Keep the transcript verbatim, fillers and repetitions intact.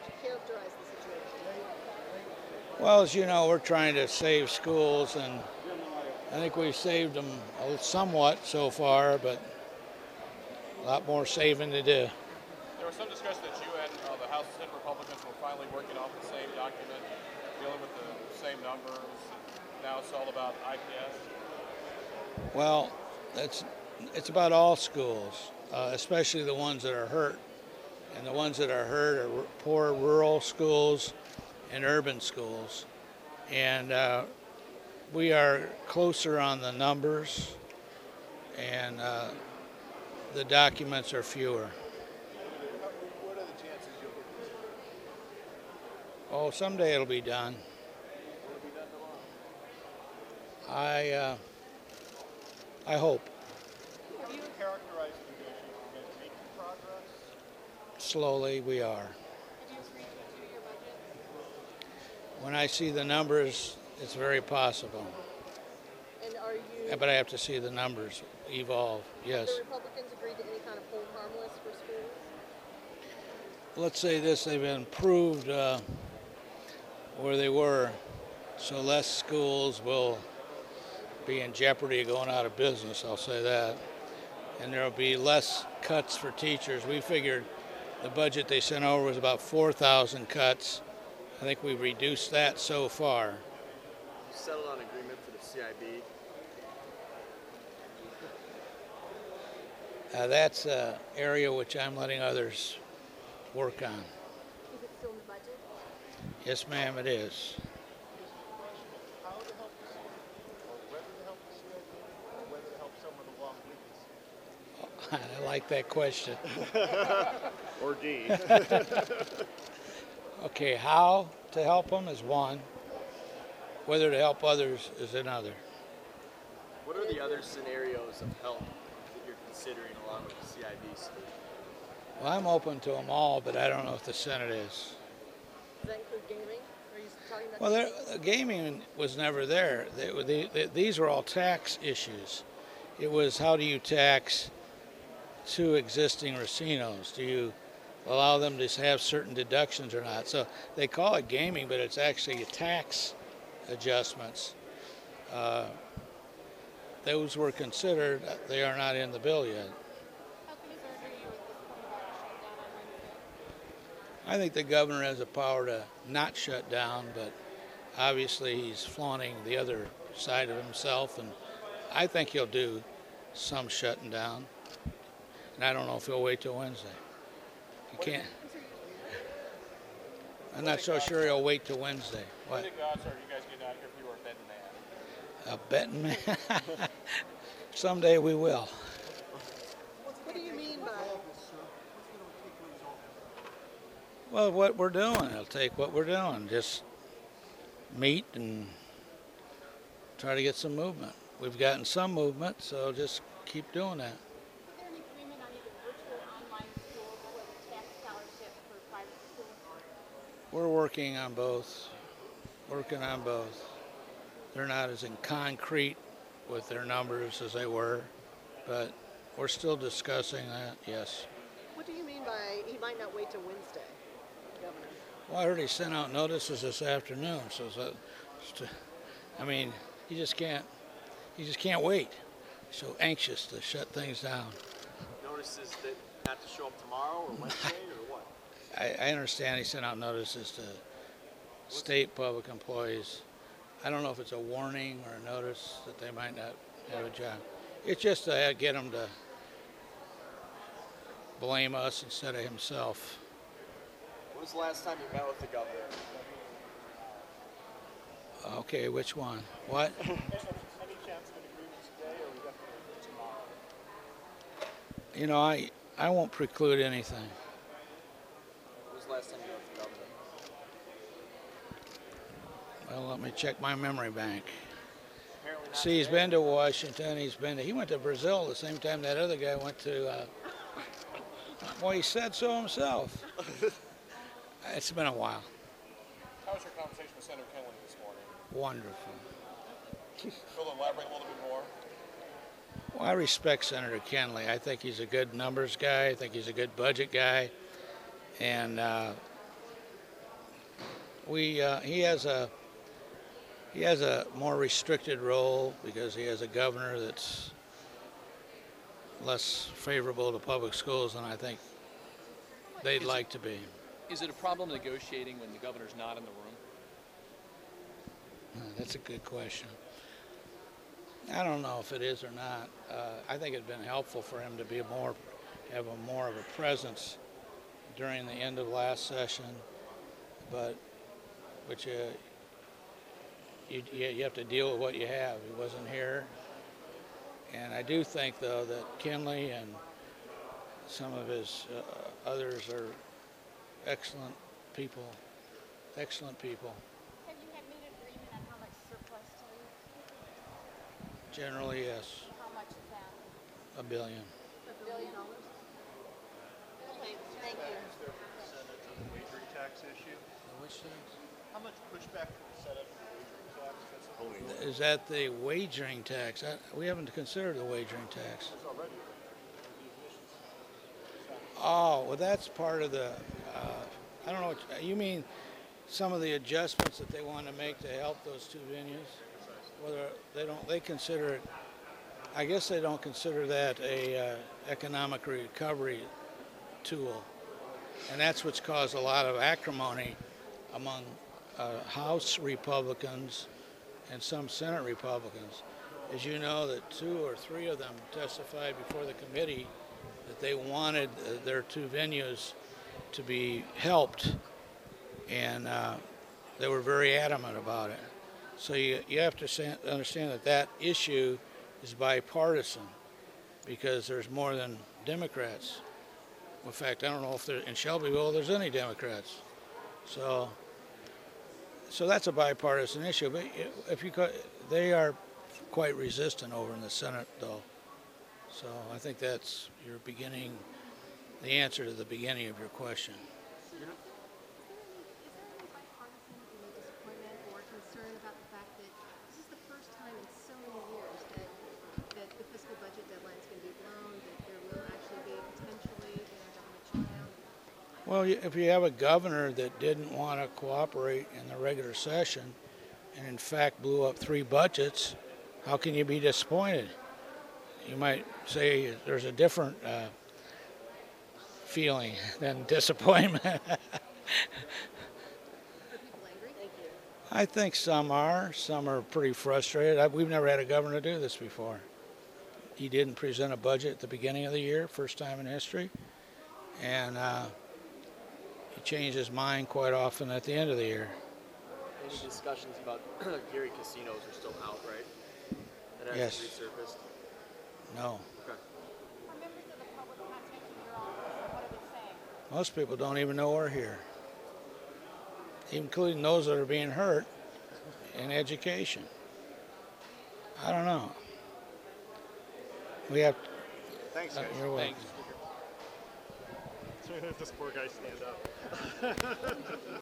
you characterize the situation? Well, as you know, we're trying to save schools, and I think we've saved them somewhat so far, but a lot more saving to do. There was some discussion that you and uh, the House Senate Republicans were finally working off the same document, dealing with the same numbers. Now it's all about I P S. Well, it's it's about all schools, uh, especially the ones that are hurt, and the ones that are hurt are r- poor rural schools and urban schools, and uh, we are closer on the numbers, and uh, the documents are fewer. What are the chances you'll get this? Oh, someday it'll be done. Will it be done tomorrow? I uh, I hope. How do you characterize the negotiations? You guys making progress? Slowly we are. Have you agreed to do your budget? When I see the numbers, it's very possible. And are you, But I have to see the numbers evolve, yes. the Republicans agreed to any kind of hold harmless for schools? Let's say this, they've improved uh, where they were, so less schools will be in jeopardy of going out of business, I'll say that. And there'll be less cuts for teachers. We figured the budget they sent over was about four thousand cuts. I think we've reduced that so far. You settled on agreement for the C I B. Uh, that's an area which I'm letting others work on. Is it still in the budget? Yes, ma'am, it is. How to help the C I B, or whether to help the C I B, or whether to help someone along with the C I B? I like that question. Or D. Okay, how to help them is one. Whether to help others is another. What are the other scenarios of help that you're considering along with the C I B solution? Well, I'm open to them all, but I don't know if the Senate is. Does that include gaming? Are you talking about? Well, there, the gaming was never there. They, were- they, they, these were all tax issues. It was how do you tax two existing racinos? Do you allow them to have certain deductions or not? So they call it gaming, but it's actually tax adjustments. Uh, those were considered. They are not in the bill yet. How concerned are you with this point about shutting down on Wednesday? I think the governor has the power to not shut down, but obviously he's flaunting the other side of himself, and I think he'll do some shutting down. And I don't know if he'll wait till Wednesday. He can't. I'm not so sure he'll wait till Wednesday. What What? are the odds are you guys getting out of here if you were a betting man? A betting man? Someday we will. What do you mean by? Well, what we're doing, it'll take what we're doing. Just meet and try to get some movement. We've gotten some movement, so just keep doing that. Is there an agreement on either virtual or online schools or a tax scholarship for private schools? We're working on both. Working on both. They're not as in concrete with their numbers as they were, but we're still discussing that, yes. What do you mean by he might not wait till Wednesday, Governor? Well, I heard he sent out notices this afternoon, so it's a- it's a- I mean, he just can't, he just can't wait. So anxious to shut things down. Notices that not to show up tomorrow or Wednesday or what? I, I understand he sent out notices to state public employees. I don't know if it's a warning or a notice that they might not have a job. It's just to get him to blame us instead of himself. When was the last time you met with the governor? Okay, which one? What? Any chance of an agreement today, or we definitely tomorrow? You know, I, I won't preclude anything. When was the last time you met with the governor? Well, let me check my memory bank. Apparently not See, he's today. been to Washington. He's been to, he went to Brazil the same time that other guy went to, uh, well, he said so himself. It's been a while. How was your conversation with Senator Kenley this morning? Wonderful. Phil, elaborate a little bit more. Well, I respect Senator Kenley. I think he's a good numbers guy. I think he's a good budget guy. And uh, we uh, he has a he has a more restricted role because he has a governor that's less favorable to public schools than I think they'd Is like it- to be. Is it a problem negotiating when the governor's not in the room? Uh, That's a good question. I don't know if it is or not. Uh, I think it'd been helpful for him to be more, have a more of a presence during the end of last session, but, but you, you, you have to deal with what you have. He wasn't here. And I do think, though, that Kinley and some of his uh, others are excellent people, excellent people. Have you had made an agreement on how much surplus to leave? Generally, yes, How much is that? a billion. A billion dollars? Okay, thank you. Is there from the Senate on the wagering tax issue? Which things? How much pushback from the Senate on the wagering tax? That's a whole issue. Is that the wagering tax? I, we haven't considered the wagering tax. It's already the admissions. Oh, well, that's part of the. Uh, I don't know. What you mean? Some of the adjustments that they want to make to help those two venues. Whether they don't, they consider it. I guess they don't consider that a uh, economic recovery tool, and that's what's caused a lot of acrimony among uh, House Republicans and some Senate Republicans. As you know, that two or three of them testified before the committee that they wanted uh, their two venues to be helped, and uh, they were very adamant about it. So you, you have to sa- understand that that issue is bipartisan because there's more than Democrats. In fact, I don't know if there, in Shelbyville there's any Democrats. So, so that's a bipartisan issue. But if you co- they are quite resistant over in the Senate, though. So I think that's your beginning, the answer to the beginning of your question. Is there any bipartisan you know, disappointment or concern about the fact that this is the first time in so many years that, that the fiscal budget deadline is going to be blown, that there will actually be potentially you know, government shutdown? Well, y- if you have a governor that didn't want to cooperate in the regular session and in fact blew up three budgets, how can you be disappointed? You might say there's a different uh, feeling than disappointment. Are people angry? Thank you. I think some are. Some are pretty frustrated. I, we've never had a governor do this before. He didn't present a budget at the beginning of the year, first time in history, and uh, he changed his mind quite often at the end of the year. Any discussions about Gary casinos are still out, right? That Yes. hasn't resurfaced. No. Okay. Are members of the public contacting your office? What are they saying? Most people don't even know we're here, including those that are being hurt in education. I don't know. We have. Thanks, Uh, guys. you're welcome. Thanks. This poor guy stand up.